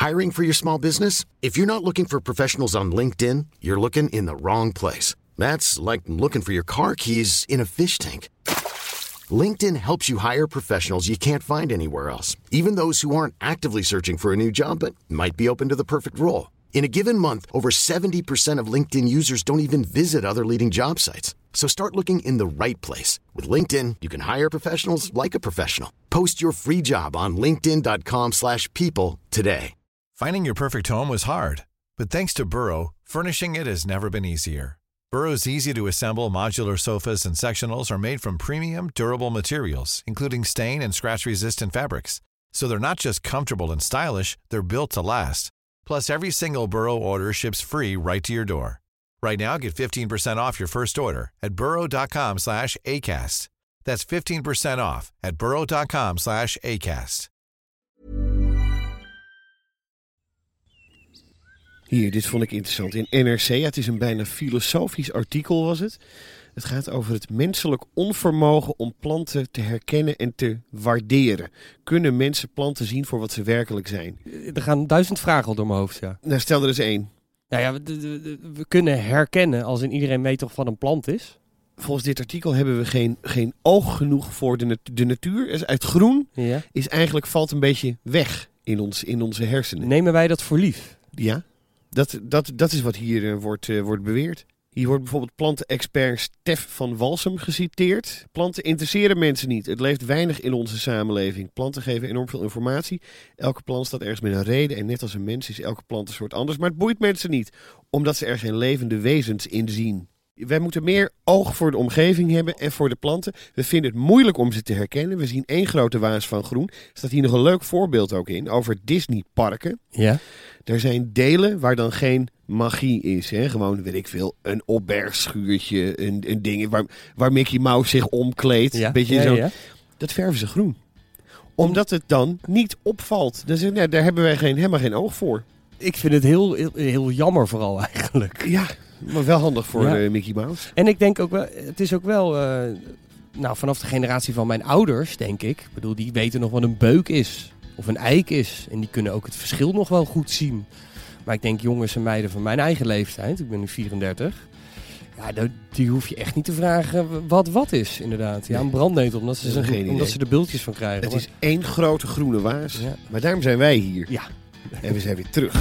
Hiring for your small business? If you're not looking for professionals on LinkedIn, you're looking in the wrong place. That's like looking for your car keys in a fish tank. LinkedIn helps you hire professionals you can't find anywhere else, even those who aren't actively searching for a new job but might be open to the perfect role. In a given month, over 70% of LinkedIn users don't even visit other leading job sites. So start looking in the right place. With LinkedIn, you can hire professionals like a professional. Post your free job on linkedin.com/people today. Finding your perfect home was hard, but thanks to Burrow, furnishing it has never been easier. Burrow's easy-to-assemble modular sofas and sectionals are made from premium, durable materials, including stain and scratch-resistant fabrics. So they're not just comfortable and stylish, they're built to last. Plus, every single Burrow order ships free right to your door. Right now, get 15% off your first order at burrow.com/ACAST. That's 15% off at burrow.com/ACAST. Hier, dit vond ik interessant. In NRC, het is een bijna filosofisch artikel was het. Het gaat over het menselijk onvermogen om planten te herkennen en te waarderen. Kunnen mensen planten zien voor wat ze werkelijk zijn? Er gaan 1000 vragen al door mijn hoofd, ja. Nou, stel er eens één. Nou ja, we kunnen herkennen als in iedereen weet toch wat een plant is. Volgens dit artikel hebben we geen oog genoeg voor de natuur. Het groen is eigenlijk valt een beetje weg in onze hersenen. Nemen wij dat voor lief? Ja, dat is wat hier wordt beweerd. Hier wordt bijvoorbeeld plantenexpert Stef van Walsum geciteerd. Planten interesseren mensen niet. Het leeft weinig in onze samenleving. Planten geven enorm veel informatie. Elke plant staat ergens met een reden. En net als een mens is elke plant een soort anders. Maar het boeit mensen niet, omdat ze er geen levende wezens in zien. Wij moeten meer oog voor de omgeving hebben en voor de planten. We vinden het moeilijk om ze te herkennen. We zien één grote waas van groen. Er staat hier nog een leuk voorbeeld ook in over Disneyparken. Ja. Er zijn delen waar dan geen magie is. Hè? Gewoon, weet ik veel, een opbergschuurtje, een ding waar Mickey Mouse zich omkleedt. Ja. Beetje zo. Ja. Dat verven ze groen. Omdat het dan niet opvalt. Dus, daar hebben wij helemaal geen oog voor. Ik vind het heel jammer vooral eigenlijk. Ja, maar wel handig voor Mickey Mouse. En ik denk ook wel, het is ook wel, vanaf de generatie van mijn ouders, denk ik. Ik bedoel, die weten nog wat een beuk is. Of een eik is. En die kunnen ook het verschil nog wel goed zien. Maar ik denk jongens en meiden van mijn eigen leeftijd, ik ben nu 34. Ja, die hoef je echt niet te vragen wat is, inderdaad. Ja, een brandnetel, omdat ze er bultjes van krijgen. Het is één grote groene waas. Ja. Maar daarom zijn wij hier. Ja. En we zijn weer terug.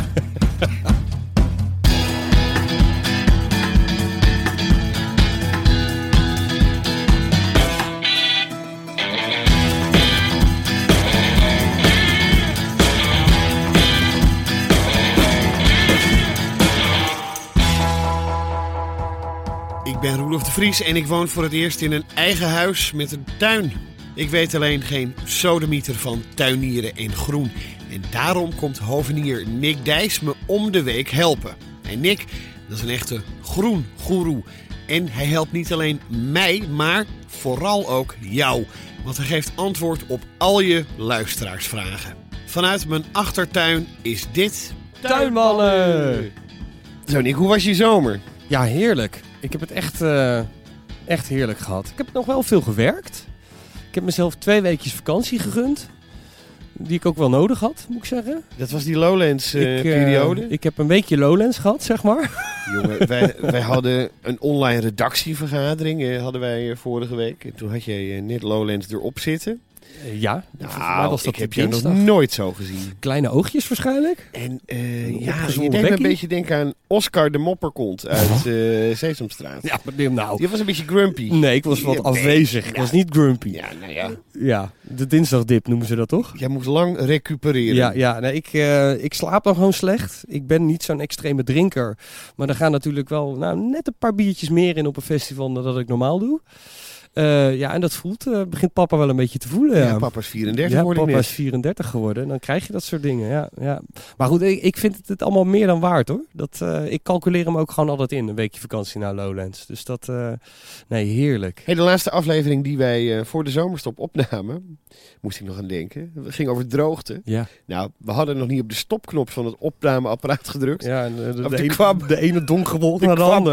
Ik ben Roelof de Vries en ik woon voor het eerst in een eigen huis met een tuin. Ik weet alleen geen sodemieter van tuinieren en groen. En daarom komt hovenier Nick Dijs me om de week helpen. En Nick, dat is een echte groengoeroe. En hij helpt niet alleen mij, maar vooral ook jou. Want hij geeft antwoord op al je luisteraarsvragen. Vanuit mijn achtertuin is dit... Tuinmannen! Zo Nick, hoe was je zomer? Ja, heerlijk. Ik heb het echt heerlijk gehad. Ik heb nog wel veel gewerkt. Ik heb mezelf 2 weekjes vakantie gegund. Die ik ook wel nodig had, moet ik zeggen. Dat was die Lowlands periode? Ik heb een weekje Lowlands gehad, zeg maar. Jongen, wij hadden een online redactievergadering hadden wij vorige week. En toen had jij net Lowlands erop zitten. Ja, was dat ik heb je nog nooit zo gezien. Kleine oogjes waarschijnlijk. En je deed me een beetje denken aan Oscar de Mopperkont uit Sesamstraat. Ja, maar nou. Die was een beetje grumpy. Nee, ik was wat afwezig. Ik was niet grumpy. Ja, nou ja. Ja, de dinsdagdip noemen ze dat toch? Jij moest lang recupereren. Ja, nee, ik slaap dan gewoon slecht. Ik ben niet zo'n extreme drinker. Maar er gaan natuurlijk wel net een paar biertjes meer in op een festival dan dat ik normaal doe. En dat begint papa wel een beetje te voelen. Ja, papa is 34 geworden. Ja, papa is 34 geworden. Dan krijg je dat soort dingen. Ja. Maar goed, ik vind het allemaal meer dan waard hoor. Ik calculeer hem ook gewoon altijd in. Een weekje vakantie naar Lowlands. Dus heerlijk. Hey, de laatste aflevering die wij voor de zomerstop opnamen, moest ik nog aan denken. Het ging over droogte. Ja. Nou, we hadden nog niet op de stopknop van het opnameapparaat gedrukt. Ja, en de ene donkere wolk naar de ander.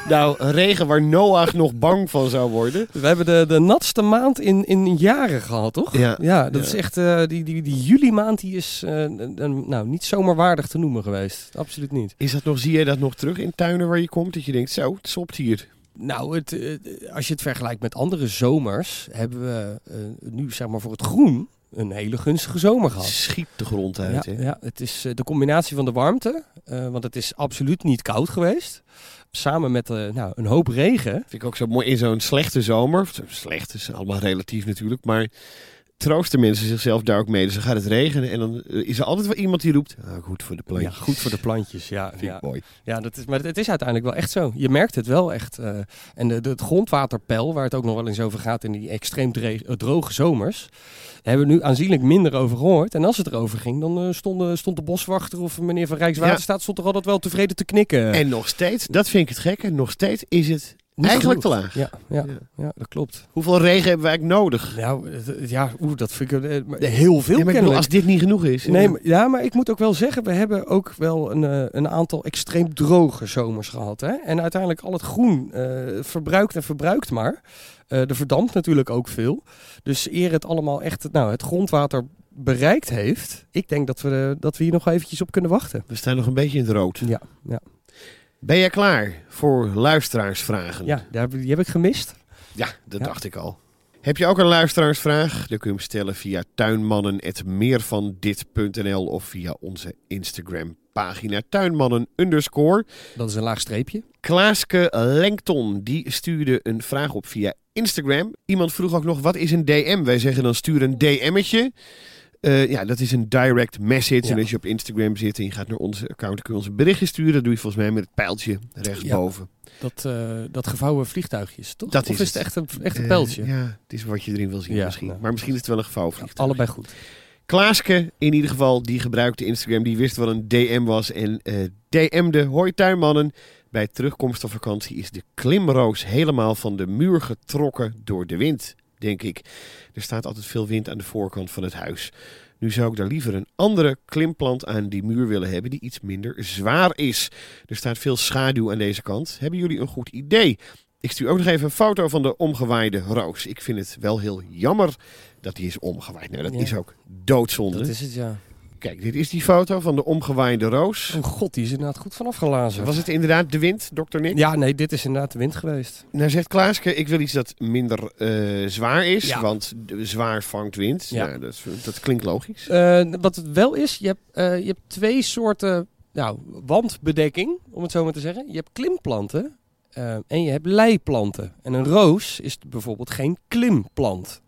Nou, regen waar Noach nog bang van zou worden. We hebben de natste maand in jaren gehad, toch? Ja, Dat is echt... Die juli maand die is niet zomaar waardig te noemen geweest. Absoluut niet. Zie jij dat nog terug in tuinen waar je komt? Dat je denkt, zo, het stopt hier. Nou, als je het vergelijkt met andere zomers... hebben we nu zeg maar voor het groen een hele gunstige zomer gehad. Schiet de grond uit, hè? Ja, het is de combinatie van de warmte. Want het is absoluut niet koud geweest. Samen met een hoop regen. Vind ik ook zo mooi in zo'n slechte zomer. Slecht is allemaal relatief natuurlijk, maar troosten mensen zichzelf daar ook mee. Dus dan gaat het regenen en dan is er altijd wel iemand die roept, goed voor de plantjes. Ja, goed voor de plantjes, ja. Vind ik mooi. Ja, maar het is uiteindelijk wel echt zo. Je merkt het wel echt. En het grondwaterpeil, waar het ook nog wel eens over gaat in die extreem droge zomers, hebben we nu aanzienlijk minder over gehoord. En als het erover ging, dan stond de boswachter of meneer van Rijkswaterstaat stond er altijd wel tevreden te knikken. En nog steeds, dat vind ik het gekke, nog steeds is het eigenlijk te laag. Ja, dat klopt. Hoeveel regen hebben wij eigenlijk nodig? Nou, dat vind ik heel veel. Ja, maar ik bedoel, als dit niet genoeg is. Maar ik moet ook wel zeggen, we hebben ook wel een aantal extreem droge zomers gehad. Hè? En uiteindelijk al het groen verbruikt maar. Er verdampt natuurlijk ook veel. Dus eer het allemaal echt het grondwater bereikt heeft, ik denk dat we hier nog eventjes op kunnen wachten. We staan nog een beetje in het rood. Ja. Ben jij klaar voor luisteraarsvragen? Ja, die heb ik gemist. Ja, dat dacht ik al. Heb je ook een luisteraarsvraag? Dan kun je hem stellen via tuinmannen@meervandit.nl of via onze Instagram pagina tuinmannen_. Dat is een laag streepje. Klaaske Lengton, die stuurde een vraag op via Instagram. Iemand vroeg ook nog, wat is een DM? Wij zeggen dan stuur een DM'tje. Dat is een direct message. Ja. En als je op Instagram zit en je gaat naar onze account, dan kun je ons een berichtje sturen. Dat doe je volgens mij met het pijltje rechtsboven. Dat gevouwen vliegtuigjes, toch? Dat of is het echt een pijltje? Ja, het is wat je erin wil zien misschien. Maar misschien is het wel een gevouwen vliegtuig. Allebei goed. Klaaske, in ieder geval, die gebruikte Instagram. Die wist wat een DM was en DM'de. Hoi tuinmannen. Bij terugkomst van vakantie is de klimroos helemaal van de muur getrokken door de wind, denk ik. Er staat altijd veel wind aan de voorkant van het huis. Nu zou ik daar liever een andere klimplant aan die muur willen hebben die iets minder zwaar is. Er staat veel schaduw aan deze kant. Hebben jullie een goed idee? Ik stuur ook nog even een foto van de omgewaaide roos. Ik vind het wel heel jammer dat die is omgewaaid. Nou, dat is ook doodzonde. Dat is het, ja. Kijk, dit is die foto van de omgewaaide roos. Oh god, die is inderdaad goed vanaf gelazen. Was het inderdaad de wind, dokter Nick? Ja, nee, dit is inderdaad de wind geweest. Nou zegt Klaaske, ik wil iets dat minder zwaar is, want zwaar vangt wind. Ja. Nou, dat klinkt logisch. Wat het wel is, je hebt twee soorten wandbedekking, om het zo maar te zeggen. Je hebt klimplanten en je hebt leiplanten. En een roos is bijvoorbeeld geen klimplant.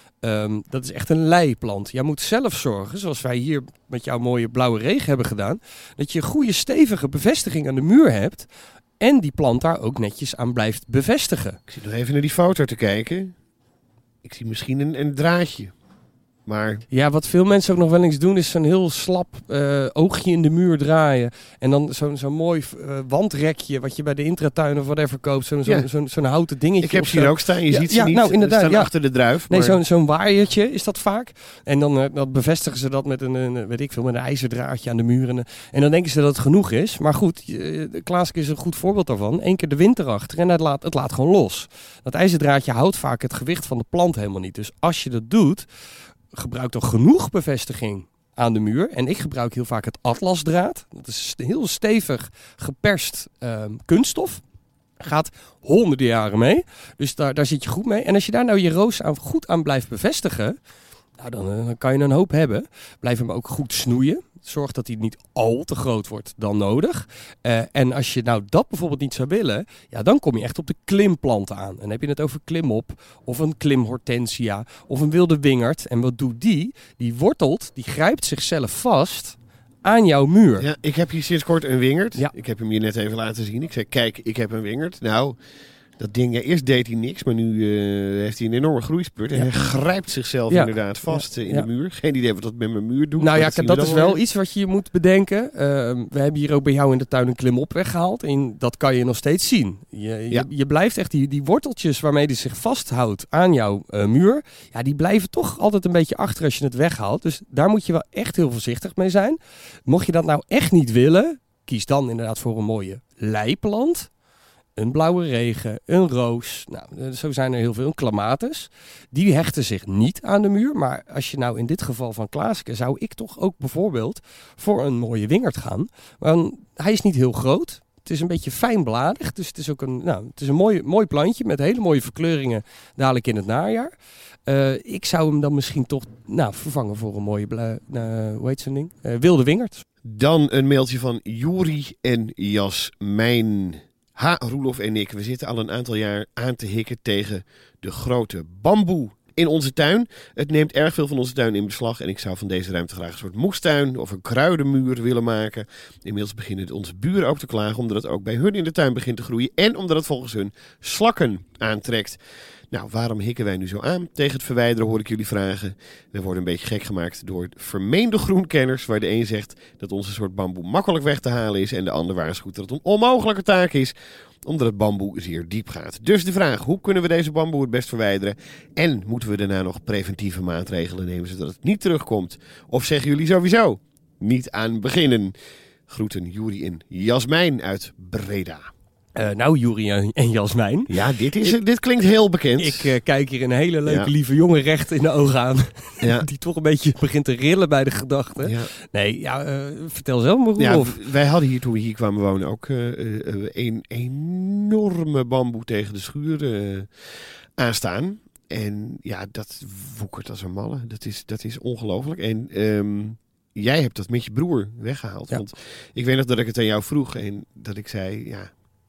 Dat is echt een leiplant. Jij moet zelf zorgen, zoals wij hier met jouw mooie blauwe regen hebben gedaan, dat je een goede stevige bevestiging aan de muur hebt en die plant daar ook netjes aan blijft bevestigen. Ik zit nog even naar die foto te kijken. Ik zie misschien een draadje. Maar... Ja, wat veel mensen ook nog wel eens doen is zo'n heel slap oogje in de muur draaien. En dan zo'n mooi wandrekje wat je bij de intratuin of whatever koopt. Zo'n houten dingetje. Ik heb ze hier ook staan. Je ziet ze niet. Nou, inderdaad, staan achter de druif. Nee, maar... zo'n waaiertje is dat vaak. En dan bevestigen ze dat met met een ijzerdraadje aan de muur. En dan denken ze dat het genoeg is. Maar goed, Klaaske is een goed voorbeeld daarvan. 1 keer de wind erachter en het laat gewoon los. Dat ijzerdraadje houdt vaak het gewicht van de plant helemaal niet. Dus als je dat doet, gebruik dan genoeg bevestiging aan de muur. En ik gebruik heel vaak het atlasdraad. Dat is heel stevig geperst kunststof. Gaat honderden jaren mee. Dus daar zit je goed mee. En als je daar nou je roos goed aan blijft bevestigen, dan kan je een hoop hebben. Blijf hem ook goed snoeien. Zorg dat hij niet al te groot wordt dan nodig. En als je nou dat bijvoorbeeld niet zou willen, dan kom je echt op de klimplanten aan. En dan heb je het over klimop of een klimhortensia of een wilde wingerd. En wat doet die? Die wortelt, die grijpt zichzelf vast aan jouw muur. Ja, ik heb hier sinds kort een wingerd. Ja. Ik heb hem je net even laten zien. Ik zei, kijk, ik heb een wingerd. Nou, dat ding, eerst deed hij niks, maar nu heeft hij een enorme groeispurt. En hij grijpt zichzelf inderdaad vast in de muur. Geen idee wat dat met mijn muur doet. Nou ja, dat is wel iets wat je moet bedenken. We hebben hier ook bij jou in de tuin een klimop weggehaald. En dat kan je nog steeds zien. Je blijft echt die worteltjes waarmee die zich vasthoudt aan jouw muur. Ja, die blijven toch altijd een beetje achter als je het weghaalt. Dus daar moet je wel echt heel voorzichtig mee zijn. Mocht je dat nou echt niet willen, kies dan inderdaad voor een mooie leiplant. een blauwe regen, een roos. Nou, zo zijn er heel veel. Een clematis. Die hechten zich niet aan de muur. Maar als je nou in dit geval van Klaasike, zou ik toch ook bijvoorbeeld voor een mooie wingerd gaan. Want hij is niet heel groot. Het is een beetje fijnbladig. Dus het is ook een mooi plantje met hele mooie verkleuringen dadelijk in het najaar. Ik zou hem dan misschien toch vervangen voor een mooie hoe heet zo'n ding? Wilde wingerd. Dan een mailtje van Juri en Jasmijn. Roelof en ik, we zitten al een aantal jaar aan te hikken tegen de grote bamboe in onze tuin. Het neemt erg veel van onze tuin in beslag en ik zou van deze ruimte graag een soort moestuin of een kruidenmuur willen maken. Inmiddels beginnen onze buren ook te klagen omdat het ook bij hun in de tuin begint te groeien en omdat het volgens hun slakken aantrekt. Nou, waarom hikken wij nu zo aan tegen het verwijderen, hoor ik jullie vragen. We worden een beetje gek gemaakt door vermeende groenkenners, waar de een zegt dat onze soort bamboe makkelijk weg te halen is en de ander waarschuwt dat het een onmogelijke taak is, omdat het bamboe zeer diep gaat. Dus de vraag, hoe kunnen we deze bamboe het best verwijderen? En moeten we daarna nog preventieve maatregelen nemen, zodat het niet terugkomt? Of zeggen jullie sowieso niet aan beginnen? Groeten Juri en Jasmijn uit Breda. Juri en Jasmijn. Ja, dit klinkt heel bekend. Ik kijk hier een hele leuke, lieve jongen recht in de ogen aan. Ja. Die toch een beetje begint te rillen bij de gedachte. Ja. Nee, vertel zelf maar Roelof. Ja, wij hadden hier, toen we hier kwamen wonen, ook een enorme bamboe tegen de schuur aanstaan. En ja, dat woekert als een malle. Dat is ongelooflijk. En jij hebt dat met je broer weggehaald. Ja. Want ik weet nog dat ik het aan jou vroeg en dat ik zei, ja,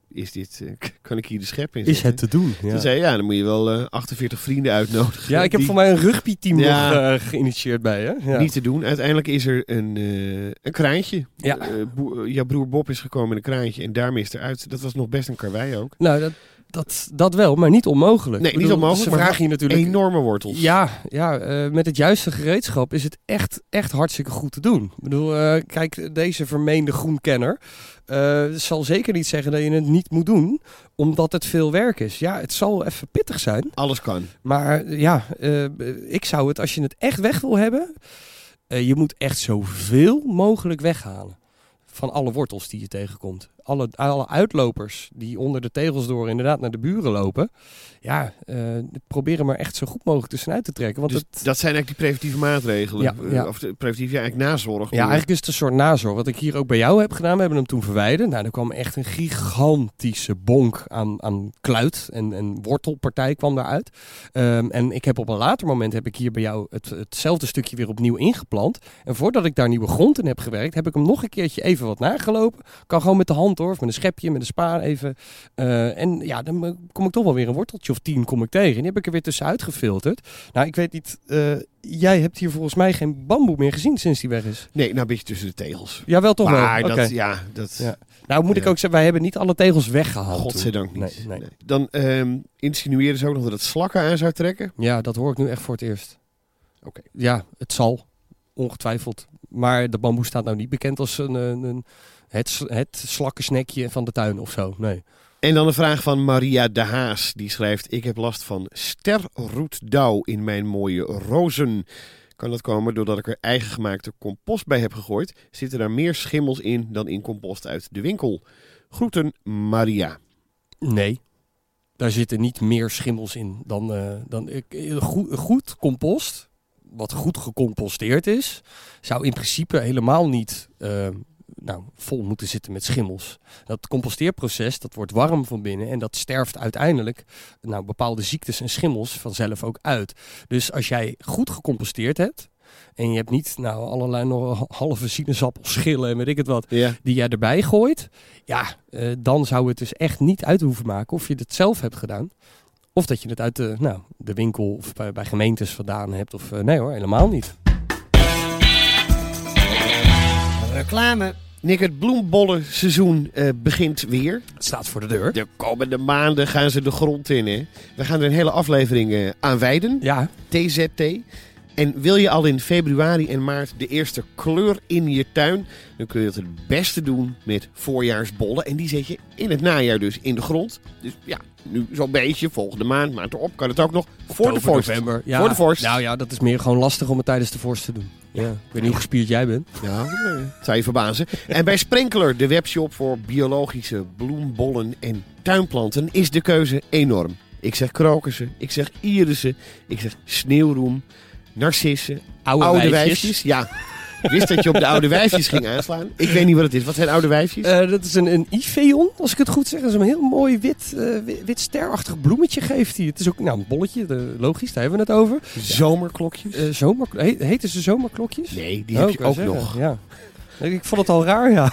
kan ik hier de schep in zetten? Is het te doen? Ja. Toen zei je, dan moet je wel 48 vrienden uitnodigen. Ja, ik heb voor mij een rugbyteam nog geïnitieerd bij je. Ja. Niet te doen. Uiteindelijk is er een kraantje. Ja. Jouw broer Bob is gekomen met een kraantje en daarmee is het eruit. Dat was nog best een karwei ook. Nou, dat wel, maar niet onmogelijk. Nee, niet onmogelijk, ze vragen je natuurlijk enorme wortels. Ja, met het juiste gereedschap is het echt hartstikke goed te doen. Ik bedoel, kijk, deze vermeende groenkenner zal zeker niet zeggen dat je het niet moet doen, omdat het veel werk is. Ja, het zal even pittig zijn. Alles kan. Maar ik zou het, als je het echt weg wil hebben, je moet echt zoveel mogelijk weghalen. Van alle wortels die je tegenkomt. Alle uitlopers die onder de tegels door inderdaad naar de buren lopen. Ja, probeer hem maar echt zo goed mogelijk tussenuit te trekken. Want dus dat zijn eigenlijk die preventieve maatregelen? Of preventief, eigenlijk nazorg? Ja, eigenlijk is het een soort nazorg. Wat ik hier ook bij jou heb gedaan, we hebben hem toen verwijderd. Nou, er kwam echt een gigantische bonk aan kluit en wortelpartij kwam daaruit. En ik heb op een later moment hier bij jou hetzelfde stukje weer opnieuw ingeplant. En voordat ik daar nieuwe grond in heb gewerkt, heb ik hem nog een keertje even wat nagelopen. Kan gewoon met de hand hoor, of met een schepje, met een spaar even. En ja, dan kom ik toch wel weer een worteltje of 10 kom ik tegen. En die heb ik er weer tussenuit gefilterd. Nou, ik weet niet, jij hebt hier volgens mij geen bamboe meer gezien sinds die weg is. Nee, nou een beetje tussen de tegels. Ja, wel toch maar wel. Okay. Ja. Nou moet ik ook zeggen, wij hebben niet alle tegels weggehaald. Godzijdank niet. Nee. Dan insinueren ze ook nog dat het slakken aan zou trekken. Ja, dat hoor ik nu echt voor het eerst. Oké. Ja, het zal. Ongetwijfeld. Maar de bamboe staat nou niet bekend als het slakkensnekje van de tuin of zo. Nee. En dan een vraag van Maria de Haas. Die schrijft, ik heb last van sterroetdauw in mijn mooie rozen. Kan dat komen doordat ik er eigen gemaakte compost bij heb gegooid? Zitten daar meer schimmels in dan in compost uit de winkel? Groeten, Maria. Nee, daar zitten niet meer schimmels in dan goed compost, wat goed gecomposteerd is, zou in principe helemaal niet vol moeten zitten met schimmels. Dat composteerproces, dat wordt warm van binnen en dat sterft uiteindelijk bepaalde ziektes en schimmels vanzelf ook uit. Dus als jij goed gecomposteerd hebt en je hebt niet allerlei nog halve sinaasappelschillen en weet ik het wat, die jij erbij gooit, dan zou het dus echt niet uit hoeven maken of je het zelf hebt gedaan. Of dat je het uit de winkel of bij gemeentes vandaan hebt. Of nee hoor, helemaal niet. Reclame. Nick, het bloembollenseizoen begint weer. Het staat voor de deur. De komende maanden gaan ze de grond in. Hè? We gaan er een hele aflevering aan wijden. Ja. TZT. En wil je al in februari en maart de eerste kleur in je tuin, dan kun je het beste doen met voorjaarsbollen. En die zet je in het najaar dus in de grond. Dus ja, nu zo'n beetje, volgende maand, maand erop kan het ook nog voor de vorst. November. Ja, voor de vorst. Nou ja, dat is meer gewoon lastig om het tijdens de vorst te doen. Ja. Ik weet niet hoe gespierd jij bent. Ja, dat zou je verbazen. En bij Sprinkler, de webshop voor biologische bloembollen en tuinplanten, is de keuze enorm. Ik zeg krokussen, ik zeg irissen, ik zeg sneeuwroem, narcissen, oude wijfjes. Ja, ik wist dat je op de oude wijfjes ging aanslaan. Ik weet niet wat het is. Wat zijn oude wijfjes? Dat is een Iveon, als ik het goed zeg. Dat is een heel mooi wit sterachtig bloemetje geeft hij. Het is ook een bolletje, logisch, daar hebben we het over. Zomerklokjes? Heten ze zomerklokjes? Nee, die heb je ook zeggen. nog. Ja. Ik vond het al raar, ja.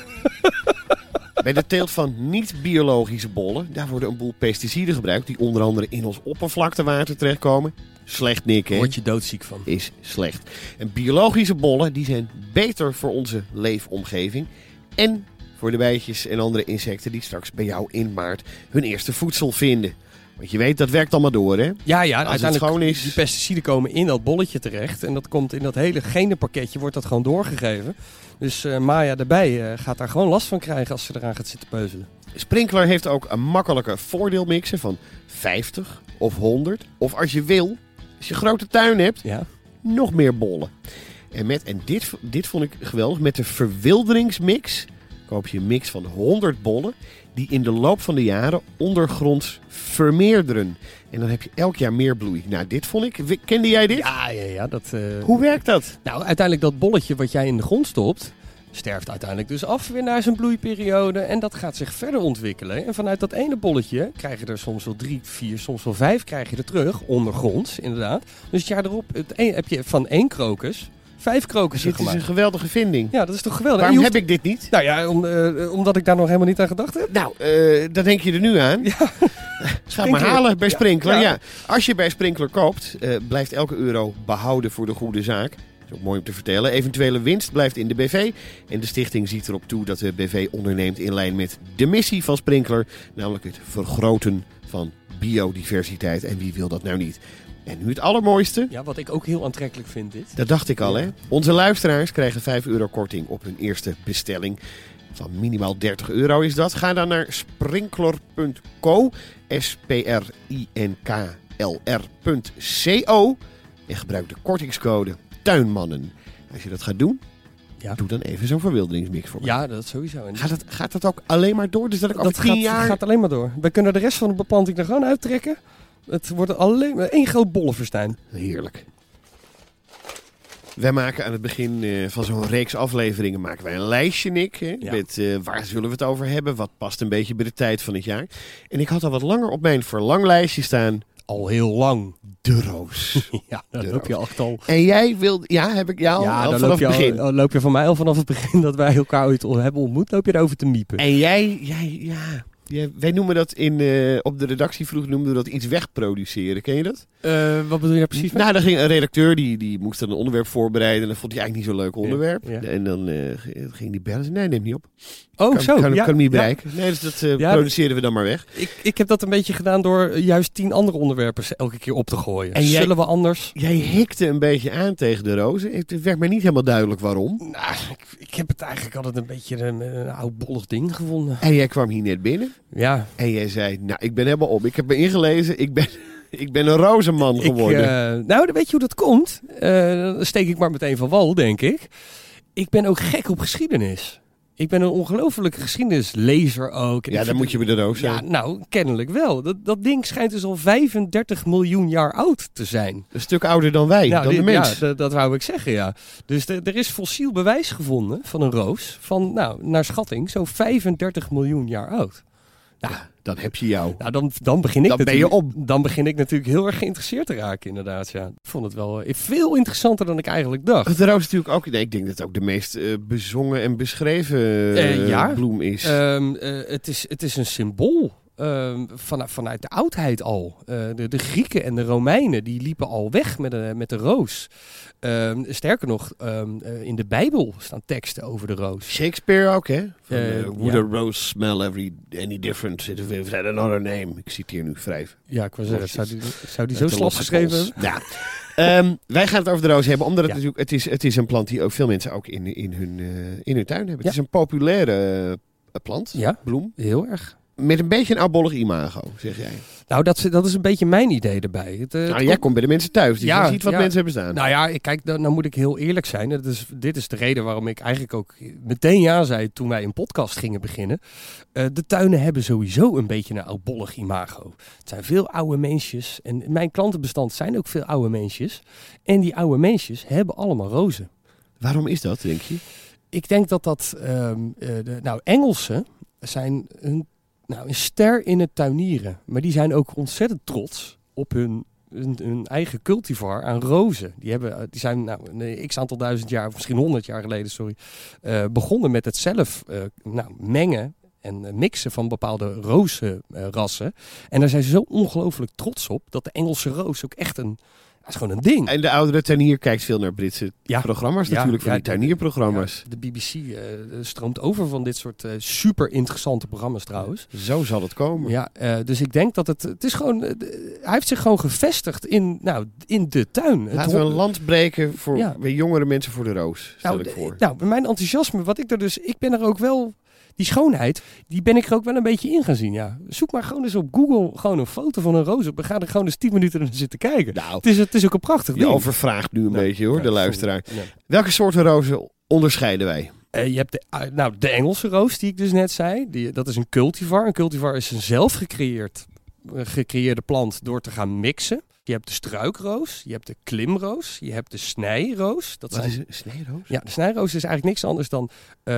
Bij de teelt van niet-biologische bollen, daar worden een boel pesticiden gebruikt die onder andere in ons oppervlaktewater terechtkomen. Slecht, Nick, hè? Word je doodziek van. Is slecht. En biologische bollen, die zijn beter voor onze leefomgeving en voor de bijtjes en andere insecten die straks bij jou in maart hun eerste voedsel vinden. Want je weet, dat werkt allemaal door, hè? Ja, Als uiteindelijk het schoon is. Die pesticiden komen in dat bolletje terecht. En dat komt in dat hele genenpakketje, wordt dat gewoon doorgegeven. Dus Maya erbij gaat daar gewoon last van krijgen als ze eraan gaat zitten peuzelen. Sprinkler heeft ook een makkelijke voordeelmixen van 50 of 100. Of als je wil, als je een grote tuin hebt, Ja. nog meer bollen. En dit vond ik geweldig. Met de verwilderingsmix koop je een mix van 100 bollen die in de loop van de jaren ondergronds vermeerderen. En dan heb je elk jaar meer bloei. Nou, dit vond ik... Kende jij dit? Ja. Hoe werkt dat? Nou, uiteindelijk dat bolletje wat jij in de grond stopt, sterft uiteindelijk dus af weer naar zijn bloeiperiode. En dat gaat zich verder ontwikkelen. En vanuit dat ene bolletje krijg je er soms wel 3, 4, soms wel 5 krijg je er terug. Ondergronds, inderdaad. Dus het jaar erop heb je van 1 krokus 5 krokussen Dit is gemaakt. een geweldige vinding. Ja, dat is toch geweldig? Waarom heb ik dit niet? Nou ja, omdat ik daar nog helemaal niet aan gedacht heb. Nou, dan denk je er nu aan. Ja. Ga maar halen bij Sprinkler. Ja. Ja. Als je bij Sprinkler koopt, blijft elke euro behouden voor de goede zaak. Dat is ook mooi om te vertellen. Eventuele winst blijft in de BV. En de stichting ziet erop toe dat de BV onderneemt in lijn met de missie van Sprinkler. Namelijk het vergroten van biodiversiteit. En wie wil dat nou niet? En nu het allermooiste. Ja, wat ik ook heel aantrekkelijk vind dit. Dat dacht ik al, hè? Onze luisteraars krijgen €5 korting op hun eerste bestelling. Van minimaal €30 is dat. Ga dan naar sprinkler.co, sprinkler.co en gebruik de kortingscode TUINMANNEN. Als je dat gaat doen, doe dan even zo'n verwilderingsmix voor me. Ja, dat sowieso. En Gaat dat ook alleen maar door? Dus dat ik over 10 jaar... gaat alleen maar door. We kunnen de rest van de beplanting er gewoon uittrekken. Het wordt alleen maar één groot bollenfestijn. Heerlijk. Wij maken aan het begin van zo'n reeks afleveringen maken wij een lijstje, Nick. Hè, met waar zullen we het over hebben? Wat past een beetje bij de tijd van het jaar? En ik had al wat langer op mijn verlanglijstje staan. Al heel lang. De roos. Ja, dat loop je echt al. En jij wilde... Ja, heb ik jou al vanaf het begin. Loop je van mij al vanaf het begin dat wij elkaar ooit hebben ontmoet, loop je erover te miepen. En jij wij noemen dat op de redactie vroeger noemden we dat iets wegproduceren. Ken je dat? Wat bedoel je daar precies mee? Nou, dan ging een redacteur die moest dan een onderwerp voorbereiden. En dat vond hij eigenlijk niet zo'n leuk onderwerp. Ja. En dan ging die bellen. Nee, neem niet op. Oh, kan hem niet bereiken. Nee, dus dat produceren we dan maar weg. Ik heb dat een beetje gedaan door juist 10 andere onderwerpen elke keer op te gooien. En zullen we anders? Jij hikte een beetje aan tegen de rozen. Het werd mij niet helemaal duidelijk waarom. Nou, ik heb het eigenlijk altijd een beetje een oudbollig ding gevonden. En jij kwam hier net binnen. Ja. En jij zei, nou, ik ben helemaal op. Ik heb me ingelezen. Ik ben een rozenman geworden. Weet je hoe dat komt? Dan steek ik maar meteen van wal, denk ik. Ik ben ook gek op geschiedenis. Ik ben een ongelofelijke geschiedenislezer ook. Ja, dan moet je bij de roos zijn. Ja, nou, kennelijk wel. Dat ding schijnt dus al 35 miljoen jaar oud te zijn. Een stuk ouder dan wij, dan de mens. Ja, dat wou ik zeggen, ja. Dus er is fossiel bewijs gevonden van een roos van, naar schatting, zo'n 35 miljoen jaar oud. Nou, dan heb je jou. Nou, dan begin ik dan ben je op. Dan begin ik natuurlijk heel erg geïnteresseerd te raken, inderdaad. Ja. Ik vond het wel veel interessanter dan ik eigenlijk dacht. De roos is natuurlijk ook... Nee, ik denk dat het ook de meest bezongen en beschreven bloem is. Het is een symbool. vanuit de oudheid al. De Grieken en de Romeinen die liepen al weg met de roos. Sterker nog, in de Bijbel staan teksten over de roos. Shakespeare ook, hè? Would ja. a rose smell any different if it had another name? Ik citeer nu vrij. Ja, ik wou zeggen, zou die zo slap geschreven hebben? Ja. Wij gaan het over de roos hebben, omdat het natuurlijk, het is een plant die ook veel mensen ook in hun tuin hebben. Het is een populaire plant, bloem. Heel erg. Met een beetje een oudbollig imago, zeg jij. Nou, dat is een beetje mijn idee erbij. Jij komt bij de mensen thuis, dus je ziet wat mensen hebben staan. Nou ja, kijk, nou moet ik heel eerlijk zijn. Dit is de reden waarom ik eigenlijk ook meteen ja zei toen wij een podcast gingen beginnen. De tuinen hebben sowieso een beetje een oudbollig imago. Het zijn veel oude mensjes. En mijn klantenbestand zijn ook veel oude mensjes. En die oude mensjes hebben allemaal rozen. Waarom is dat, denk je? Ik denk dat Engelsen zijn een ster in het tuinieren. Maar die zijn ook ontzettend trots op hun eigen cultivar aan rozen. Die zijn een x-aantal duizend jaar, of misschien 100 jaar geleden, begonnen met het zelf mengen en mixen van bepaalde rozenrassen. En daar zijn ze zo ongelooflijk trots op dat de Engelse roos ook echt dat is gewoon een ding. En de oudere tuinier kijkt veel naar Britse programma's natuurlijk, van die tuinierprogramma's. De BBC stroomt over van dit soort super interessante programma's trouwens. Zo zal het komen. Ja, dus ik denk dat het is gewoon, hij heeft zich gewoon gevestigd in de tuin. Laten we een land breken voor jongere mensen voor de roos, stel ik voor. Mijn enthousiasme, ik ben er ook wel... Die schoonheid, die ben ik er ook wel een beetje in gaan zien, ja. Zoek maar gewoon eens op Google gewoon een foto van een roos op. We gaan er gewoon eens 10 minuten naar zitten kijken. Nou, het is ook een prachtig ding. Je overvraagt nu een beetje hoor, de luisteraar. Ja. Welke soorten rozen onderscheiden wij? Je hebt de Engelse roos die ik dus net zei. Dat is een cultivar. Een cultivar is een zelf gecreëerde plant door te gaan mixen. Je hebt de struikroos, je hebt de klimroos, je hebt de snijroos. Wat is een snijroos? Ja, de snijroos is eigenlijk niks anders dan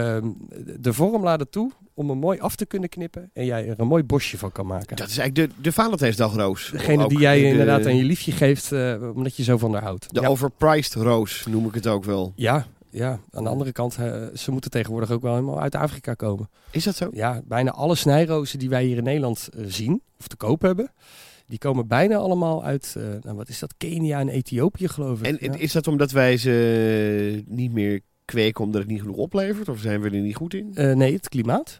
de vorm laten toe om hem mooi af te kunnen knippen en jij er een mooi bosje van kan maken. Dat is eigenlijk de Valentijnsdagroos. Degene die jij inderdaad aan je liefje geeft, omdat je zo van haar houdt. De overpriced roos noem ik het ook wel. Ja, aan de andere kant, ze moeten tegenwoordig ook wel helemaal uit Afrika komen. Is dat zo? Ja, bijna alle snijrozen die wij hier in Nederland zien of te koop hebben, die komen bijna allemaal uit, wat is dat, Kenia en Ethiopië geloof ik. En is dat omdat wij ze niet meer kweken omdat het niet genoeg oplevert? Of zijn we er niet goed in? Nee, het klimaat.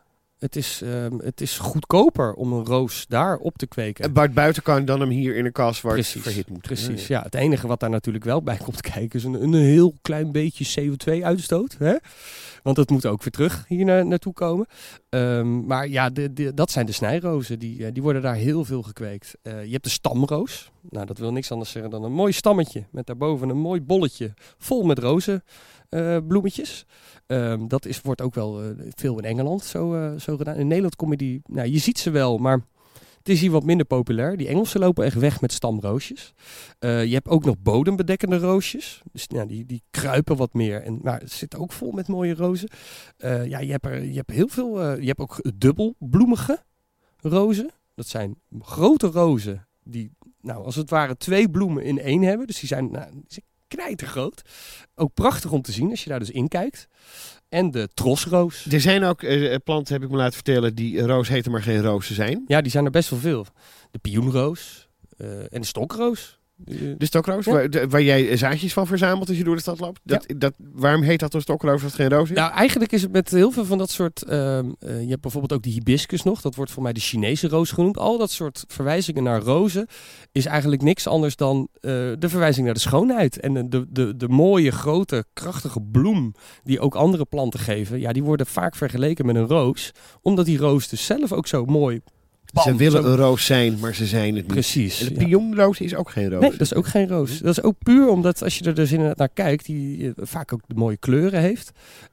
Het is goedkoper om een roos daar op te kweken. En Bart buiten kan dan hem hier in een kas waar het verhit moet. Precies, ja. Het enige wat daar natuurlijk wel bij komt kijken is een heel klein beetje CO2-uitstoot. Hè? Want dat moet ook weer terug hier naartoe komen. Maar ja, dat zijn de snijrozen. Die worden daar heel veel gekweekt. Je hebt de stamroos. Nou, dat wil niks anders zeggen dan een mooi stammetje. Met daarboven een mooi bolletje vol met rozenbloemetjes. Wordt ook wel veel in Engeland zo gedaan. In Nederland kom je je ziet ze wel, maar het is hier wat minder populair. Die Engelsen lopen echt weg met stamroosjes. Je hebt ook nog bodembedekkende roosjes. Dus die kruipen wat meer. Maar het zit ook vol met mooie rozen. Je hebt heel veel. Je hebt ook dubbelbloemige rozen. Dat zijn grote rozen die, als het ware 2 bloemen in 1 hebben. Dus die zijn knijtergroot. Ook prachtig om te zien als je daar dus in kijkt. En de trosroos. Er zijn ook planten, heb ik me laten vertellen, die roos heten maar geen rozen zijn. Ja, die zijn er best wel veel. De pioenroos en de stokroos. De stokroos, waar jij zaadjes van verzamelt als je door de stad loopt. Waarom heet dat een stokroos als het geen roos is? Nou, eigenlijk is het met heel veel van dat soort... je hebt bijvoorbeeld ook de hibiscus nog. Dat wordt voor mij de Chinese roos genoemd. Al dat soort verwijzingen naar rozen is eigenlijk niks anders dan de verwijzing naar de schoonheid. En de mooie, grote, krachtige bloem die ook andere planten geven. Ja, die worden vaak vergeleken met een roos. Omdat die roos dus zelf ook zo mooi... Ze willen een roos zijn, maar ze zijn het niet. Precies. En de pioenroos is ook geen roos. Nee, dat is ook geen roos. Dat is ook puur omdat als je er dus inderdaad naar kijkt, die vaak ook de mooie kleuren heeft.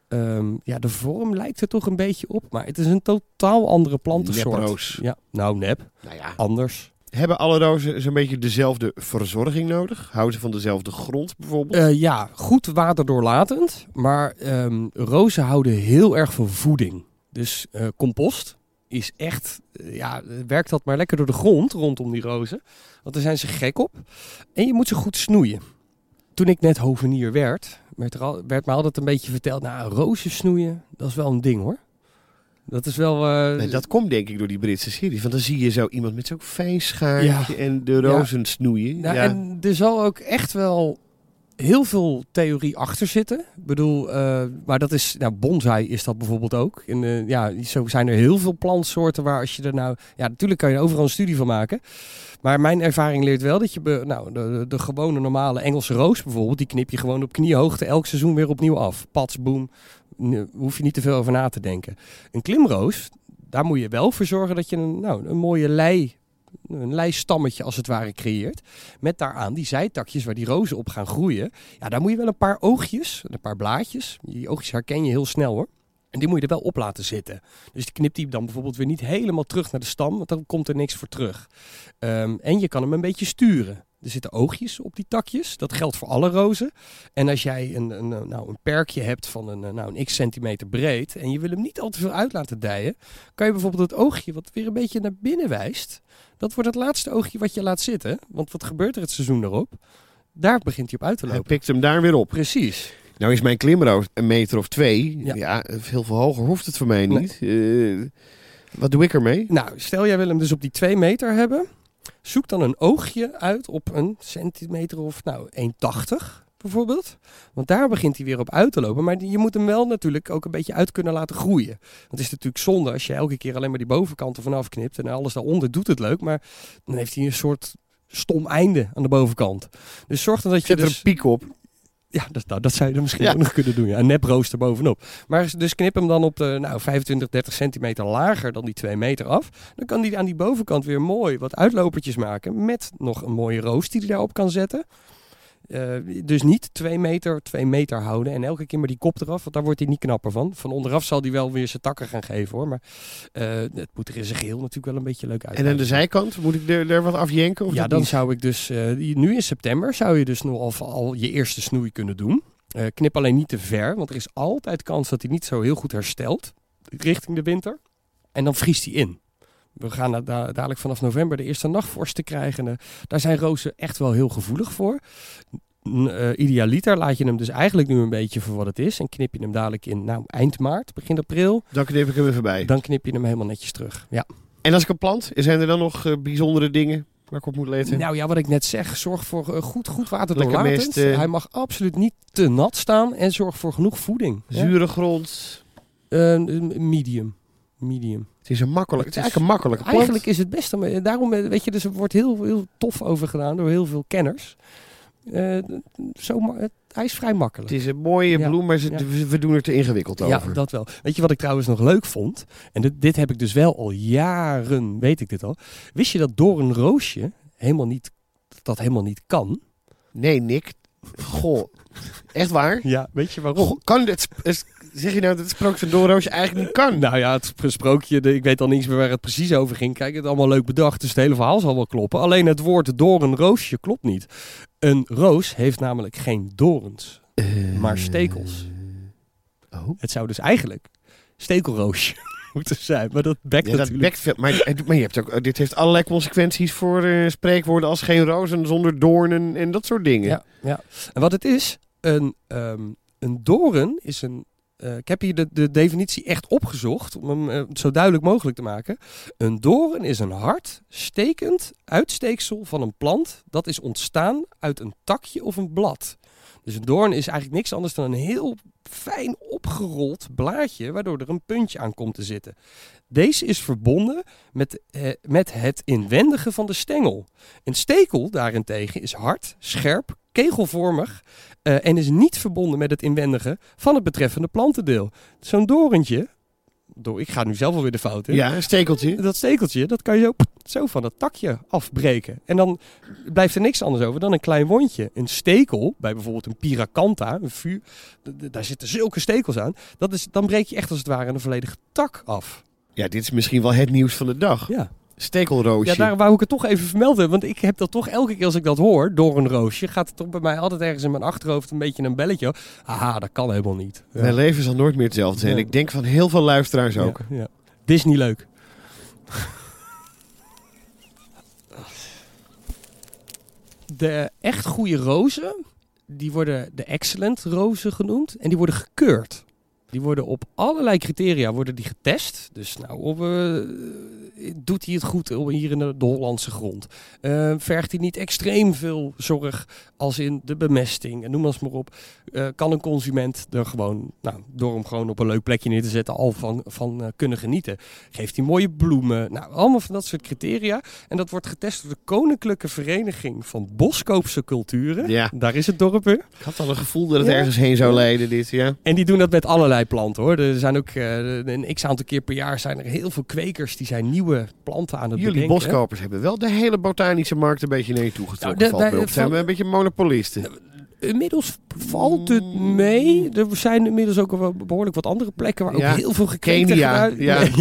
De vorm lijkt er toch een beetje op, maar het is een totaal andere plantensoort. Neproos. Ja, nep. Anders. Hebben alle rozen zo'n beetje dezelfde verzorging nodig? Houden ze van dezelfde grond bijvoorbeeld? Goed waterdoorlatend, maar rozen houden heel erg van voeding. Dus compost is echt, werkt dat maar lekker door de grond rondom die rozen. Want daar zijn ze gek op. En je moet ze goed snoeien. Toen ik net hovenier werd me altijd een beetje verteld, rozen snoeien, dat is wel een ding hoor. Dat is wel... Nee, dat komt denk ik door die Britse series. Want dan zie je zo iemand met zo'n fijn schaartje en de rozen snoeien. Nou, en er zal ook echt wel heel veel theorie achter zitten. Ik bedoel, maar dat is... Nou, bonsai is dat bijvoorbeeld ook. En, zo zijn er heel veel plantsoorten waar als je er nou... Ja, natuurlijk kan je er overal een studie van maken. Maar mijn ervaring leert wel dat je... de gewone normale Engelse roos bijvoorbeeld... die knip je gewoon op kniehoogte elk seizoen weer opnieuw af. Pats, boem. Hoef je niet te veel over na te denken. Een klimroos, daar moet je wel voor zorgen dat je een mooie een leistammetje als het ware creëert. Met daaraan die zijtakjes waar die rozen op gaan groeien. Ja, daar moet je wel een paar oogjes, een paar blaadjes. Die oogjes herken je heel snel hoor. En die moet je er wel op laten zitten. Dus die knipt die dan bijvoorbeeld weer niet helemaal terug naar de stam. Want dan komt er niks voor terug. En je kan hem een beetje sturen. Er zitten oogjes op die takjes. Dat geldt voor alle rozen. En als jij een perkje hebt van een x centimeter breed... en je wil hem niet al te veel uit laten dijen... kan je bijvoorbeeld het oogje wat weer een beetje naar binnen wijst... dat wordt het laatste oogje wat je laat zitten. Want wat gebeurt er het seizoen erop? Daar begint hij op uit te lopen. Hij pikt hem daar weer op. Precies. Nou is mijn klimroos 1 meter of 2. Ja, heel veel hoger hoeft het voor mij niet. Nee. Wat doe ik ermee? Nou, stel jij wil hem dus op die 2 meter hebben... Zoek dan een oogje uit op een centimeter of 1,80 bijvoorbeeld. Want daar begint hij weer op uit te lopen. Maar je moet hem wel natuurlijk ook een beetje uit kunnen laten groeien. Want het is natuurlijk zonde als je elke keer alleen maar die bovenkant ervan afknipt. En alles daaronder doet het leuk. Maar dan heeft hij een soort stom einde aan de bovenkant. Dus zorg dan dat je Zet er een piek op. Ja, dat zou je dan misschien ook nog kunnen doen. Ja. Een neprooster bovenop. Maar dus knip hem dan op de 25, 30 centimeter lager dan die 2 meter af. Dan kan hij aan die bovenkant weer mooi wat uitlopertjes maken. Met nog een mooie roos die hij daarop kan zetten. Dus niet 2 meter houden. En elke keer maar die kop eraf. Want daar wordt hij niet knapper van. Van onderaf zal hij wel weer zijn takken gaan geven hoor. Maar het moet er in zijn geheel natuurlijk wel een beetje leuk uit. En aan de zijkant? Moet ik er wat afjenken? Of ja, dan zou ik dus... nu in september zou je dus nog al je eerste snoei kunnen doen. Knip alleen niet te ver. Want er is altijd kans dat hij niet zo heel goed herstelt. Richting de winter. En dan vriest hij in. We gaan dadelijk vanaf november de eerste nachtvorsten krijgen. Daar zijn rozen echt wel heel gevoelig voor. Idealiter laat je hem dus eigenlijk nu een beetje voor wat het is. En knip je hem dadelijk in eind maart, begin april. Dan knip ik hem even bij. Dan knip je hem helemaal netjes terug. Ja. En als ik hem plant, zijn er dan nog bijzondere dingen waar ik op moet letten? Nou ja, wat ik net zeg. Zorg voor goed waterdoorlatend. Hij mag absoluut niet te nat staan. En zorg voor genoeg voeding. Zure grond? Medium. Het is eigenlijk een makkelijke plant. Eigenlijk is het best. Daarom, weet je, dus er wordt heel, heel tof over gedaan door heel veel kenners. Hij is vrij makkelijk. Het is een mooie bloem, maar we doen er te ingewikkeld over. Ja, dat wel. Weet je wat ik trouwens nog leuk vond? En dit heb ik dus wel al jaren, weet ik dit al. Wist je dat doornroosje helemaal niet kan? Nee, Nick. Goh, echt waar? Ja, weet je waarom? Goh, kan dit... Zeg je nou dat het sprookje van doornroosje eigenlijk niet kan? Nou ja, het sprookje, ik weet al niet meer waar het precies over ging. Kijk, het is allemaal leuk bedacht, dus het hele verhaal zal wel kloppen. Alleen het woord doornroosje klopt niet. Een roos heeft namelijk geen dorens, maar stekels. Het zou dus eigenlijk stekelroosje moeten zijn, maar dat bekt natuurlijk. Dat bekt veel, maar je hebt ook, dit heeft allerlei consequenties voor spreekwoorden als geen rozen zonder doornen en dat soort dingen. Ja. En wat het is, een doorn is een... ik heb hier de definitie echt opgezocht om hem zo duidelijk mogelijk te maken. Een doorn is een hard, stekend uitsteeksel van een plant dat is ontstaan uit een takje of een blad. Dus een doorn is eigenlijk niks anders dan een heel fijn opgerold blaadje waardoor er een puntje aan komt te zitten. Deze is verbonden met het inwendige van de stengel. Een stekel daarentegen is hard, scherp, kegelvormig en is niet verbonden met het inwendige van het betreffende plantendeel. Zo'n doorntje, ik ga nu zelf alweer de fout in. Ja, een stekeltje. Dat stekeltje, dat kan je zo van dat takje afbreken. En dan blijft er niks anders over dan een klein wondje. Een stekel, bij bijvoorbeeld een pyracantha, een vuur, daar zitten zulke stekels aan. Dan breek je echt als het ware een volledige tak af. Ja, dit is misschien wel het nieuws van de dag. Ja. Stekelroosje. Ja, daar wou ik het toch even vermelden. Want ik heb dat toch elke keer als ik dat hoor, door een roosje, gaat het toch bij mij altijd ergens in mijn achterhoofd een beetje een belletje. Aha, dat kan helemaal niet. Ja. Mijn leven zal nooit meer hetzelfde zijn. Ja. Ik denk van heel veel luisteraars ook. Ja. Disney leuk. De echt goede rozen, die worden de excellent rozen genoemd. En die worden gekeurd. Die worden op allerlei criteria getest. Dus doet hij het goed hier in de Hollandse grond? Vergt hij niet extreem veel zorg als in de bemesting? En noem maar op. Kan een consument er gewoon, door hem gewoon op een leuk plekje neer te zetten, al van kunnen genieten? Geeft hij mooie bloemen? Nou, allemaal van dat soort criteria. En dat wordt getest door de Koninklijke Vereniging van Boskoopse Culturen. Ja. Daar is het dorp weer. Ik had al een gevoel dat het ergens heen zou leiden, dit, ja. En die doen dat met allerlei planten, hoor. Er zijn ook een x-aantal keer per jaar zijn er heel veel kwekers die zijn nieuwe planten aan het bedenken. Jullie boskopers hebben wel de hele botanische markt een beetje naar je toegetrokken. Zijn we een beetje monopolisten? Inmiddels valt het mee. Er zijn inmiddels ook wel behoorlijk wat andere plekken waar ook heel veel gekweekt wordt.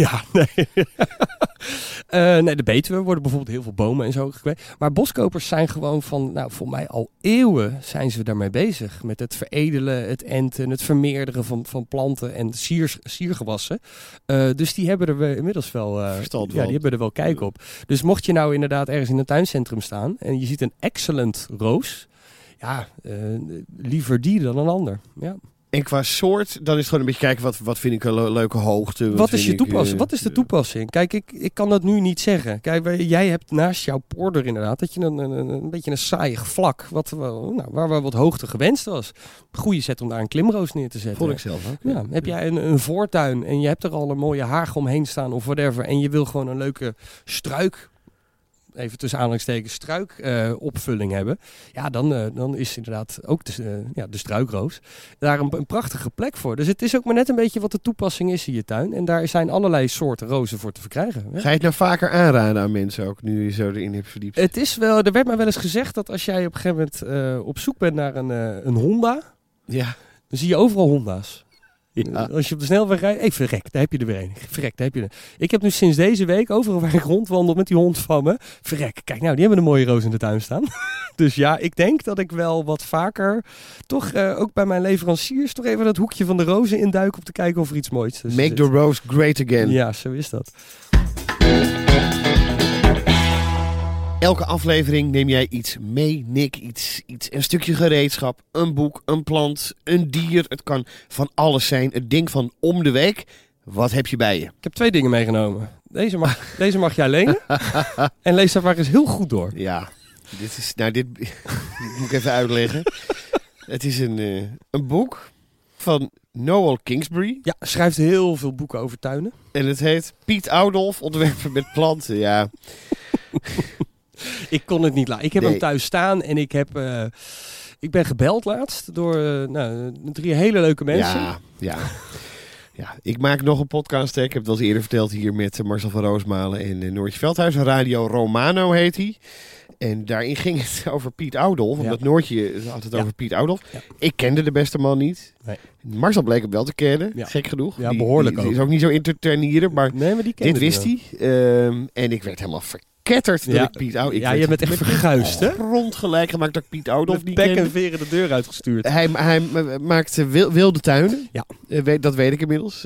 Nee, de Betuwe worden bijvoorbeeld heel veel bomen en zo gekweekt. Maar boskopers zijn gewoon voor mij al eeuwen zijn ze daarmee bezig. Met het veredelen, het enten, het vermeerderen van planten en siergewassen. Dus die hebben er inmiddels wel, die hebben er wel kijk op. Dus mocht je nou inderdaad ergens in een tuincentrum staan en je ziet een excellent roos, liever die dan een ander. Ja. En qua soort, dan is het gewoon een beetje kijken wat vind ik een leuke hoogte. Wat is je toepassing? Wat is de toepassing? Kijk, ik kan dat nu niet zeggen. Kijk, jij hebt naast jouw porder inderdaad dat je een beetje een saaiig vlak, waar wel wat hoogte gewenst was. Goeie zet om daar een klimroos neer te zetten. Vond ik zelf ook. Ja. Heb jij een voortuin en je hebt er al een mooie haag omheen staan of whatever en je wil gewoon een leuke struik, even tussen aanhalingstekens, struikopvulling hebben. Ja, dan is inderdaad ook de struikroos daar een prachtige plek voor. Dus het is ook maar net een beetje wat de toepassing is in je tuin. En daar zijn allerlei soorten rozen voor te verkrijgen. Ja. Ga je het nou vaker aanraden aan mensen ook, nu je zo erin hebt verdiept? Het is wel, er werd mij wel eens gezegd dat als jij op een gegeven moment op zoek bent naar een Honda, dan zie je overal Honda's. Ja. Als je op de snelweg rijdt, verrek, daar heb je er weer een. Verrek, daar heb je er. Ik heb nu sinds deze week, overal waar ik rondwandel met die hond van me, verrek, kijk nou, die hebben een mooie roos in de tuin staan. Dus ja, ik denk dat ik wel wat vaker, toch ook bij mijn leveranciers, toch even dat hoekje van de rozen induik om te kijken of er iets moois is. Make the rose great again. Ja, zo is dat. Elke aflevering neem jij iets mee, Nick. Een stukje gereedschap, een boek, een plant, een dier. Het kan van alles zijn. Het ding van om de week. Wat heb je bij je? Ik heb 2 dingen meegenomen. Deze mag jij lenen. En lees daar maar eens heel goed door. Ja, dit moet ik even uitleggen. Het is een boek van Noel Kingsbury. Ja, schrijft heel veel boeken over tuinen. En het heet Piet Oudolf, ontwerpen met planten. Ja. Ik kon het niet laten. Ik heb hem thuis staan en ik ben gebeld laatst door 3 hele leuke mensen. Ja. Ik maak nog een podcast. Ik heb het al eens eerder verteld hier met Marcel van Roosmalen en Noortje Veldhuis. Radio Romano heet hij. En daarin ging het over Piet Oudolf. Omdat Noortje had het over Piet Oudolf. Ja. Ik kende de beste man niet. Nee. Marcel bleek hem wel te kennen. Ja. Gek genoeg. Ja, behoorlijk ook. Die is ook niet zo in te tuinieren. Maar die dit wist hij. En ik werd helemaal verketterd dat ik Piet Oudolf... je bent echt verguisd, hè? Rondgelijk gemaakt dat ik Piet Oudolf niet kende. kende. Bek en veren de deur uitgestuurd. Hij maakte wilde tuinen. Ja. Dat weet ik inmiddels.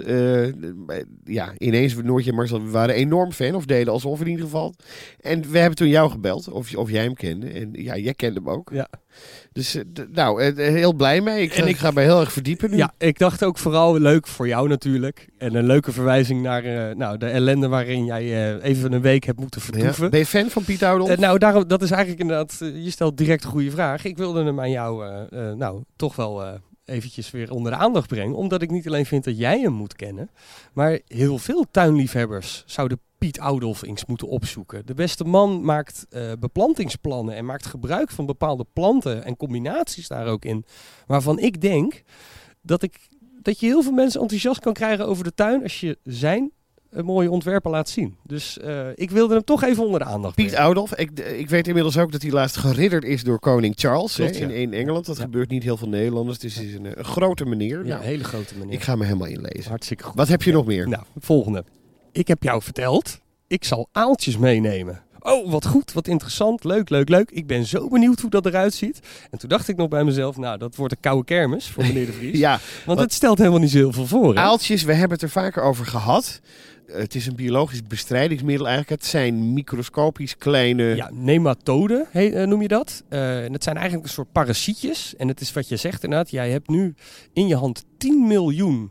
Ineens, Noortje en Marcel waren enorm fan. Of deden alsof in ieder geval. En we hebben toen jou gebeld. Of jij hem kende. En ja, jij kende hem ook. Ja. Dus heel blij mee. Ik ga me heel erg verdiepen nu. Ja, ik dacht ook vooral leuk voor jou natuurlijk. En een leuke verwijzing naar de ellende waarin jij even een week hebt moeten vertoeven. Ja. Ben je fan van Piet Oudolf? Dat is eigenlijk inderdaad, je stelt direct een goede vraag. Ik wilde hem aan jou toch wel eventjes weer onder de aandacht brengen. Omdat ik niet alleen vind dat jij hem moet kennen. Maar heel veel tuinliefhebbers zouden Piet Oudolf eens moeten opzoeken. De beste man maakt beplantingsplannen en maakt gebruik van bepaalde planten en combinaties daar ook in. Waarvan ik denk dat je heel veel mensen enthousiast kan krijgen over de tuin als je zijn mooie ontwerpen laat zien. Dus ik wilde hem toch even onder de aandacht brengen. Piet Oudolf, ik weet inmiddels ook dat hij laatst geridderd is door koning Charles. Klopt, in Engeland. Dat gebeurt niet heel veel Nederlanders. Dus het is een grote meneer. Ja, een hele grote meneer. Ik ga me helemaal inlezen. Hartstikke goed. Wat heb je nog meer? Nou, het volgende. Ik heb jou verteld, ik zal aaltjes meenemen. Oh, wat goed, wat interessant, leuk. Ik ben zo benieuwd hoe dat eruit ziet. En toen dacht ik nog bij mezelf, dat wordt een koude kermis voor meneer De Vries. Ja, want het stelt helemaal niet zo heel veel voor. Hè? Aaltjes, we hebben het er vaker over gehad. Het is een biologisch bestrijdingsmiddel eigenlijk. Het zijn microscopisch kleine... Ja, nematoden noem je dat. En het zijn eigenlijk een soort parasietjes. En het is wat je zegt inderdaad, jij hebt nu in je hand 10 miljoen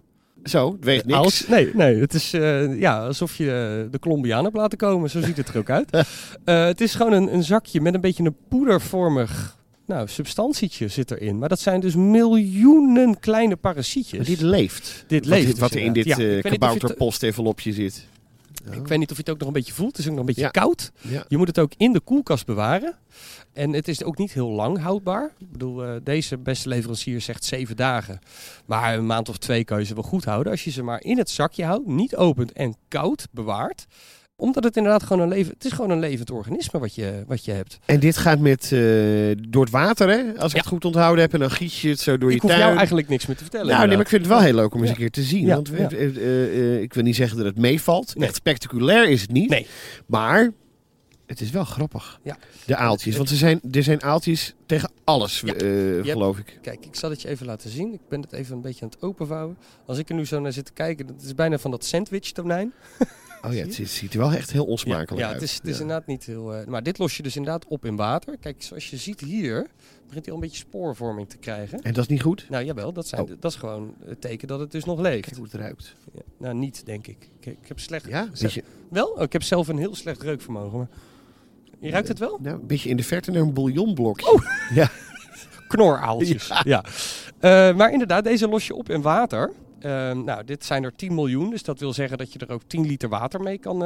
Zo, het weegt niks. Nee, het is alsof je de Colombiaan hebt laten komen. Zo ziet het er ook uit. Het is gewoon een zakje met een beetje een poedervormig substantietje zit erin. Maar dat zijn dus miljoenen kleine parasietjes. Maar dit leeft. Wat er in dit kabouterpost-envelopje zit. Ik weet niet of je het ook nog een beetje voelt. Het is ook nog een beetje koud. Ja. Je moet het ook in de koelkast bewaren. En het is ook niet heel lang houdbaar. Ik bedoel, deze beste leverancier zegt 7 dagen. Maar een maand of 2 kan je ze wel goed houden. Als je ze maar in het zakje houdt, niet opent en koud bewaart. Omdat het inderdaad gewoon het is gewoon een levend organisme wat je hebt. En dit gaat door het water, hè? Als ik het goed onthouden heb. En dan giet je het zo door je tuin. Ik hoef jou eigenlijk niks meer te vertellen. Nou, nee, maar ik vind het wel heel leuk om eens een keer te zien. Ja. Want ik wil niet zeggen dat het meevalt. Nee. Echt spectaculair is het niet. Nee. Maar het is wel grappig. Ja. De aaltjes. Want er zijn aaltjes tegen alles, geloof ik. Kijk, ik zal het je even laten zien. Ik ben het even een beetje aan het openvouwen. Als ik er nu zo naar zit te kijken, dat is bijna van dat sandwich tonijn. Oh ja, het ziet er wel echt heel onsmakelijk uit. Het is inderdaad niet heel... maar dit los je dus inderdaad op in water. Kijk, zoals je ziet hier, begint hij al een beetje spoorvorming te krijgen. En dat is niet goed? Nou jawel, dat is gewoon het teken dat het dus nog leeft. Kijk hoe het ruikt. Ja, nou, niet, denk ik. Ik heb slecht... Ja? Beetje... Wel? Oh, ik heb zelf een heel slecht reukvermogen. Maar... Je ruikt het wel? Nou, een beetje in de verte naar een bouillonblokje. Oh. Ja. Knoraaltjes. Ja. Maar inderdaad, deze los je op in water. Dit zijn er 10 miljoen. Dus dat wil zeggen dat je er ook 10 liter water mee kan,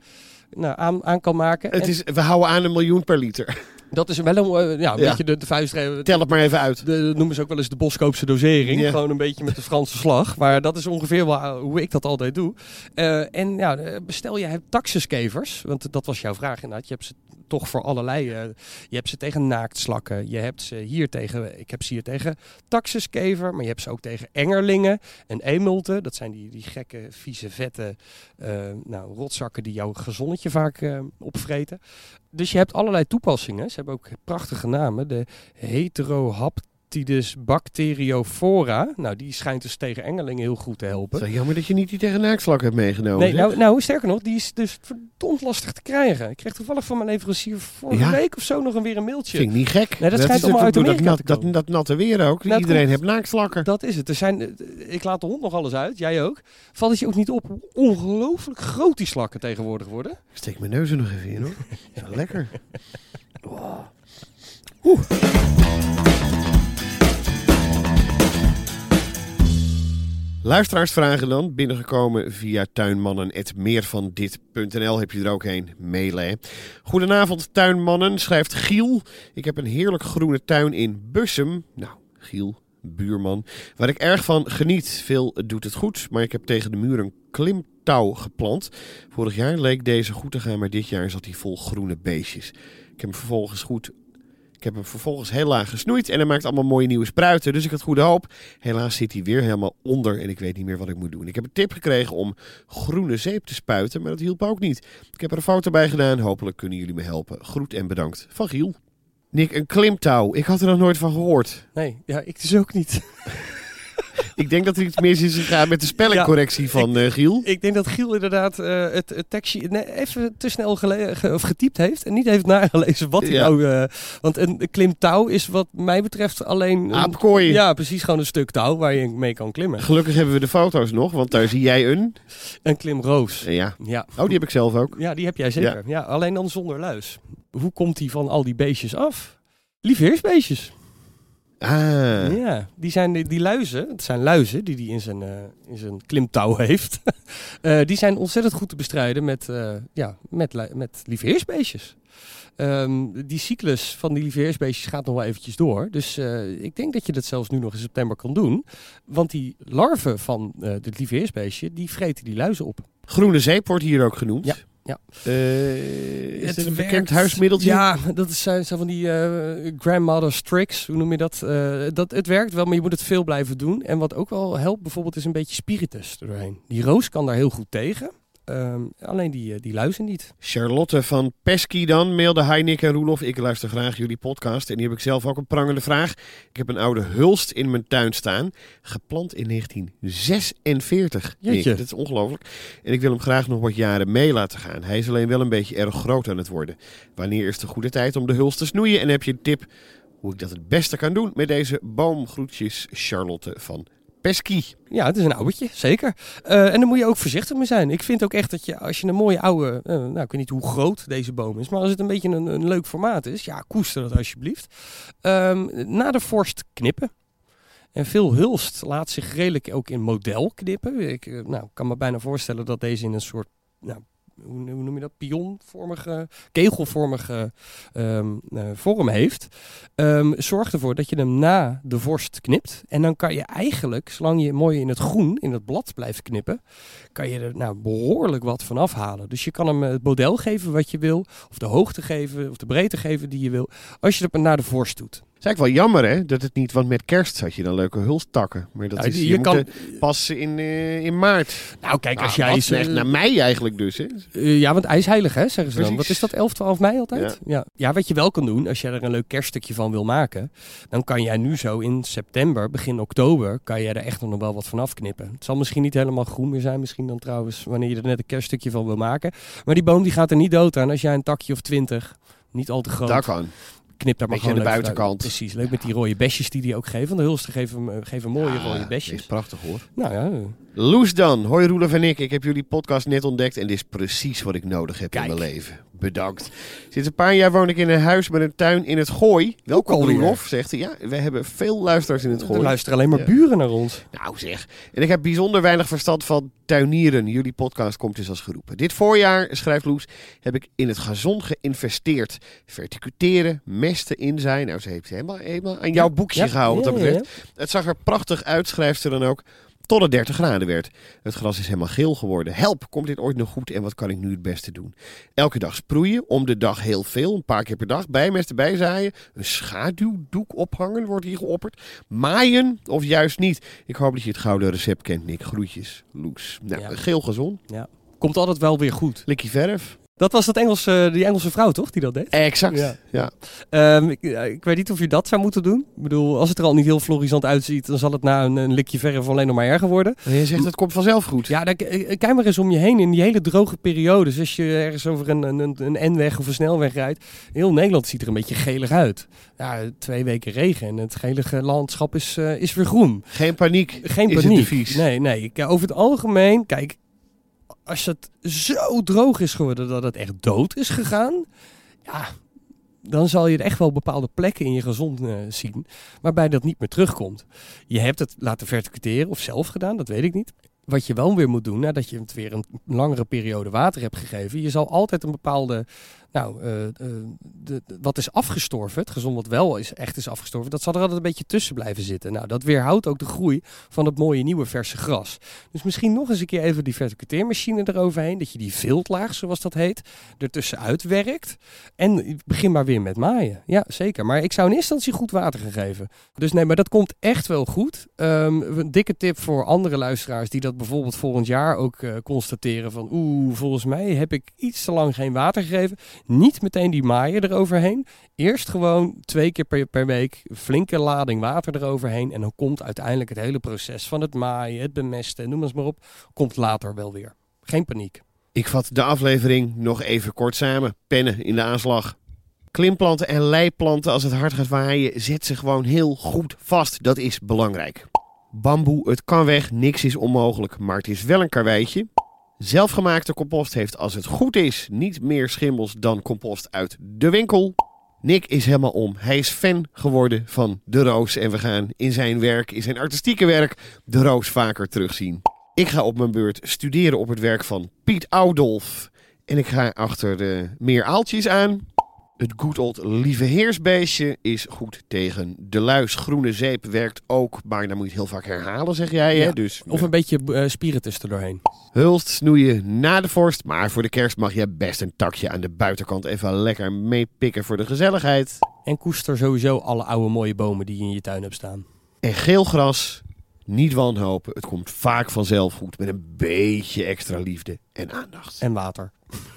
aan kan maken. We houden aan 1 miljoen per liter. Dat is wel een beetje de vuistregel. Tel het maar even uit. Dat noemen ze ook wel eens de Boskoopse dosering. Ja. Gewoon een beetje met de Franse slag. Maar dat is ongeveer wel hoe ik dat altijd doe. Bestel je taxuskevers. Want dat was jouw vraag inderdaad. Je hebt ze toch voor allerlei... je hebt ze tegen naaktslakken. Je hebt ze ik heb ze hier tegen taxuskever. Maar je hebt ze ook tegen engerlingen en emulten. Dat zijn die gekke, vieze, vette rotzakken die jouw gezonnetje vaak opvreten. Dus je hebt allerlei toepassingen. Ze hebben ook prachtige namen. De Heterohaptidus bacteriophora. Nou, die schijnt dus tegen engelingen heel goed te helpen. Het is jammer dat je niet die tegen naaktslak hebt meegenomen. Nee, sterker nog, die is dus verdomd lastig te krijgen. Ik kreeg toevallig van mijn leverancier vorige week of zo nog weer een mailtje. Vind ik niet gek. Nee, dat schijnt allemaal uit Amerika te komen. Dat natte weer ook. Nou, iedereen heeft naaktslakken. Dat is het. Ik laat de hond nog alles uit. Jij ook. Valt het je ook niet op hoe ongelooflijk groot die slakken tegenwoordig worden? Ik steek mijn neus er nog even in, hoor. Is wel lekker. Wow. Luisteraarsvragen dan, binnengekomen via tuinmannen@meervandit.nl. Heb je er ook heen, mailen. Goedenavond tuinmannen, schrijft Giel. Ik heb een heerlijk groene tuin in Bussum. Nou, Giel, buurman, waar ik erg van geniet. Veel doet het goed, maar ik heb tegen de muur een klimtouw geplant. Vorig jaar leek deze goed te gaan, maar dit jaar zat hij vol groene beestjes. Ik heb hem vervolgens heel laag gesnoeid en hij maakt allemaal mooie nieuwe spruiten. Dus ik had goede hoop. Helaas zit hij weer helemaal onder en ik weet niet meer wat ik moet doen. Ik heb een tip gekregen om groene zeep te spuiten, maar dat hielp ook niet. Ik heb er een foto bij gedaan. Hopelijk kunnen jullie me helpen. Groet en bedankt. Van Giel. Nick, een klimtouw. Ik had er nog nooit van gehoord. Nee, ik dus ook niet. Ik denk dat er iets mis is gegaan met de spellingcorrectie van Giel. Ik denk dat Giel inderdaad het tekstje even te snel getypt heeft. En niet heeft nagelezen wat hij nou... want een klimtouw is wat mij betreft alleen... Aapkooi. Ja, precies. Gewoon een stuk touw waar je mee kan klimmen. Gelukkig hebben we de foto's nog, want daar zie jij een klimroos. Ja. Oh, die heb ik zelf ook. Ja, die heb jij zeker. Ja, alleen dan zonder luis. Hoe komt die van al die beestjes af? Liefheersbeestjes. Ah. Ja, die luizen, het zijn luizen die in zijn klimtouw heeft. Die zijn ontzettend goed te bestrijden met liefheersbeestjes. Die cyclus van die liefheersbeestjes gaat nog wel eventjes door. Dus ik denk dat je dat zelfs nu nog in september kan doen. Want die larven van het liefheersbeestje, die vreten die luizen op. Groene zeep wordt hier ook genoemd. Ja. Is het een bekend huismiddeltje? Ja, dat zijn van die grandmother's tricks. Hoe noem je dat? Het werkt wel, maar je moet het veel blijven doen. En wat ook wel helpt bijvoorbeeld is een beetje spiritus er doorheen. Die roos kan daar heel goed tegen. Alleen die luizen niet. Charlotte van Pesky dan mailde: Hi Nick en Roelof, ik luister graag jullie podcast. En die heb ik zelf ook een prangende vraag. Ik heb een oude hulst in mijn tuin staan. Geplant in 1946. Nick, dat is ongelooflijk. En ik wil hem graag nog wat jaren mee laten gaan. Hij is alleen wel een beetje erg groot aan het worden. Wanneer is de goede tijd om de hulst te snoeien? En heb je een tip hoe ik dat het beste kan doen met deze boomgroetjes? Charlotte van pesky. Ja, het is een ouwtje, zeker. En daar moet je ook voorzichtig mee zijn. Ik vind ook echt dat je, als je een mooie oude... ik weet niet hoe groot deze boom is, maar als het een beetje een leuk formaat is, ja, koester dat alsjeblieft. Na de vorst knippen. En veel hulst laat zich redelijk ook in model knippen. Ik kan me bijna voorstellen dat deze in een soort... hoe noem je dat? Pionvormige, kegelvormige vorm heeft. Zorg ervoor dat je hem na de vorst knipt. En dan kan je eigenlijk, zolang je mooi in het groen, in het blad blijft knippen, kan je er behoorlijk wat van afhalen. Dus je kan hem het model geven wat je wil, of de hoogte geven, of de breedte geven die je wil, als je het na de vorst doet. Het is eigenlijk wel jammer, hè, dat het niet, want met kerst had je dan leuke hulsttakken. Maar dat is, je kan pas in maart. Nou, kijk, als jij... naar mei eigenlijk dus, hè? Ja, want ijsheilig, hè, zeggen ze Precies. dan. Wat is dat, 11, 12 mei altijd? Ja, wat je wel kan doen, als jij er een leuk kerststukje van wil maken, dan kan jij nu zo in september, begin oktober, kan jij er echt nog wel wat van afknippen. Het zal misschien niet helemaal groen meer zijn, misschien dan trouwens, wanneer je er net een kerststukje van wil maken. Maar die boom die gaat er niet dood aan als jij een takje of 20, niet al te groot... Dat kan. Knip daar maar beetje gewoon aan de leuk buitenkant. Precies, leuk met die rode besjes die hij ook geeft. Want de hulsten geven mooie rode besjes. Dat is prachtig, hoor. Nou ja. Loes dan. Hoi Roelof en ik heb jullie podcast net ontdekt en dit is precies wat ik nodig heb in mijn leven. Bedankt. Sinds een paar jaar woon ik in een huis met een tuin in het Gooi. Welkom Roelof, zegt hij. Ja, we hebben veel luisteraars in het Gooi. Er luisteren alleen maar buren naar ons. Nou zeg. En ik heb bijzonder weinig verstand van tuinieren. Jullie podcast komt dus als geroepen. Dit voorjaar, schrijft Loes, heb ik in het gazon geïnvesteerd. Verticuteren, mesten inzaaien. Nou, ze heeft helemaal aan jouw boekje gehouden wat dat betreft. Ja. Het zag er prachtig uit, schrijft ze dan ook. Tot het 30 graden werd. Het gras is helemaal geel geworden. Help, komt dit ooit nog goed en wat kan ik nu het beste doen? Elke dag sproeien, om de dag heel veel, een paar keer per dag. Bijmesten, bijzaaien, een schaduwdoek ophangen, wordt hier geopperd. Maaien of juist niet? Ik hoop dat je het gouden recept kent, Nick. Groetjes, Loes. Nou, geel gezond. Ja. Komt altijd wel weer goed. Likkie verf. Dat was die Engelse vrouw, toch, die dat deed? Exact, ja. Ik weet niet of je dat zou moeten doen. Ik bedoel, als het er al niet heel florissant uitziet, dan zal het na een likje verf alleen nog maar erger worden. En je zegt, het komt vanzelf goed. Ja, kijk maar eens om je heen in die hele droge periode. Dus als je ergens over een N-weg of een snelweg rijdt, heel Nederland ziet er een beetje gelig uit. Ja, 2 weken regen en het gelige landschap is weer groen. Geen paniek. Geen is paniek. Het devies. Nee. Over het algemeen, kijk, als het zo droog is geworden dat het echt dood is gegaan, ja, dan zal je er echt wel bepaalde plekken in je gazon zien waarbij dat niet meer terugkomt. Je hebt het laten verticuteren of zelf gedaan, dat weet ik niet. Wat je wel weer moet doen, nadat je het weer een langere periode water hebt gegeven, je zal altijd een bepaalde, wat is afgestorven, het gazon wat wel echt is afgestorven, dat zal er altijd een beetje tussen blijven zitten. Nou, dat weerhoudt ook de groei van het mooie nieuwe verse gras. Dus misschien nog eens een keer even die verticuteermachine eroverheen, dat je die viltlaag, zoals dat heet, ertussen uitwerkt. En begin maar weer met maaien. Ja, zeker. Maar ik zou in eerste instantie goed water gaan geven. Dus nee, maar dat komt echt wel goed. Een dikke tip voor andere luisteraars die dat bijvoorbeeld volgend jaar ook constateren van volgens mij heb ik iets te lang geen water gegeven. Niet meteen die maaien eroverheen. Eerst gewoon 2 keer per week flinke lading water eroverheen. En dan komt uiteindelijk het hele proces van het maaien, het bemesten, noem eens maar op, komt later wel weer. Geen paniek. Ik vat de aflevering nog even kort samen. Pennen in de aanslag. Klimplanten en leiplanten, als het hard gaat waaien, zet ze gewoon heel goed vast. Dat is belangrijk. Bamboe, het kan weg, niks is onmogelijk, maar het is wel een karweitje. Zelfgemaakte compost heeft, als het goed is, niet meer schimmels dan compost uit de winkel. Nick is helemaal om. Hij is fan geworden van de roos en we gaan in zijn werk, in zijn artistieke werk, de roos vaker terugzien. Ik ga op mijn beurt studeren op het werk van Piet Oudolf. En ik ga achter meer aaltjes aan. Het good old lieve heersbeestje is goed tegen de luis. Groene zeep werkt ook, maar dan moet je het heel vaak herhalen, zeg jij. Hè? Ja, Dus, of een beetje spiritus er doorheen. Hulst snoeien na de vorst, maar voor de kerst mag je best een takje aan de buitenkant even lekker meepikken voor de gezelligheid. En koester sowieso alle oude mooie bomen die je in je tuin hebt staan. En geel gras, niet wanhopen. Het komt vaak vanzelf goed met een beetje extra liefde en aandacht. En water.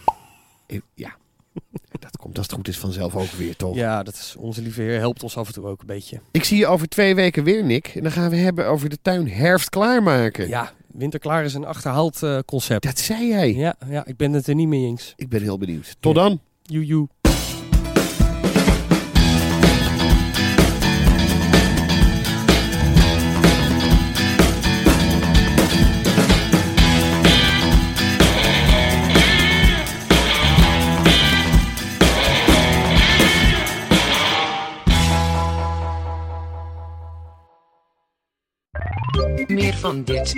Ja. Dat komt als het goed is vanzelf ook weer, toch? Ja, dat is, onze lieve Heer helpt ons af en toe ook een beetje. Ik zie je over 2 weken weer, Nick. En dan gaan we hebben over de tuin herfst klaarmaken. Ja, winterklaar is een achterhaald concept. Dat zei jij. Ja, ik ben het er niet mee eens. Ik ben heel benieuwd. Tot dan. Joejoe. Bandit.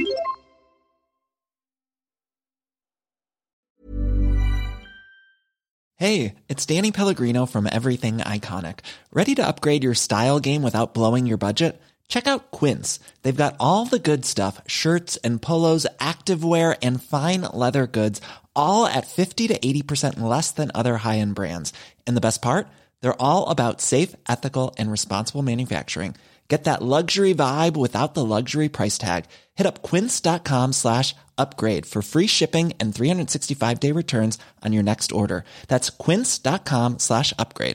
Hey, it's Danny Pellegrino from Everything Iconic. Ready to upgrade your style game without blowing your budget? Check out Quince. They've got all the good stuff, shirts and polos, activewear, and fine leather goods, all at 50 to 80% less than other high-end brands. And the best part? They're all about safe, ethical, and responsible manufacturing. Get that luxury vibe without the luxury price tag. Hit up quince.com/upgrade for free shipping and 365-day returns on your next order. That's quince.com/upgrade.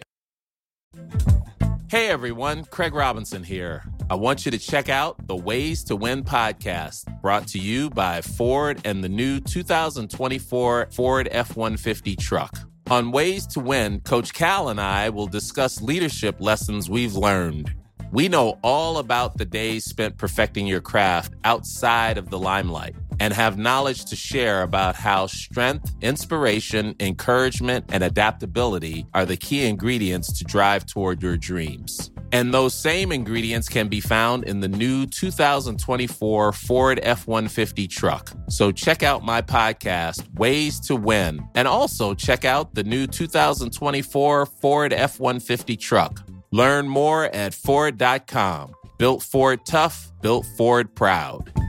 Hey everyone, Craig Robinson here. I want you to check out the Ways to Win podcast, brought to you by Ford and the new 2024 Ford F-150 truck. On Ways to Win, Coach Cal and I will discuss leadership lessons we've learned. We know all about the days spent perfecting your craft outside of the limelight and have knowledge to share about how strength, inspiration, encouragement, and adaptability are the key ingredients to drive toward your dreams. And those same ingredients can be found in the new 2024 Ford F-150 truck. So check out my podcast, Ways to Win, and also check out the new 2024 Ford F-150 truck. Learn more at Ford.com. Built Ford tough, built Ford proud.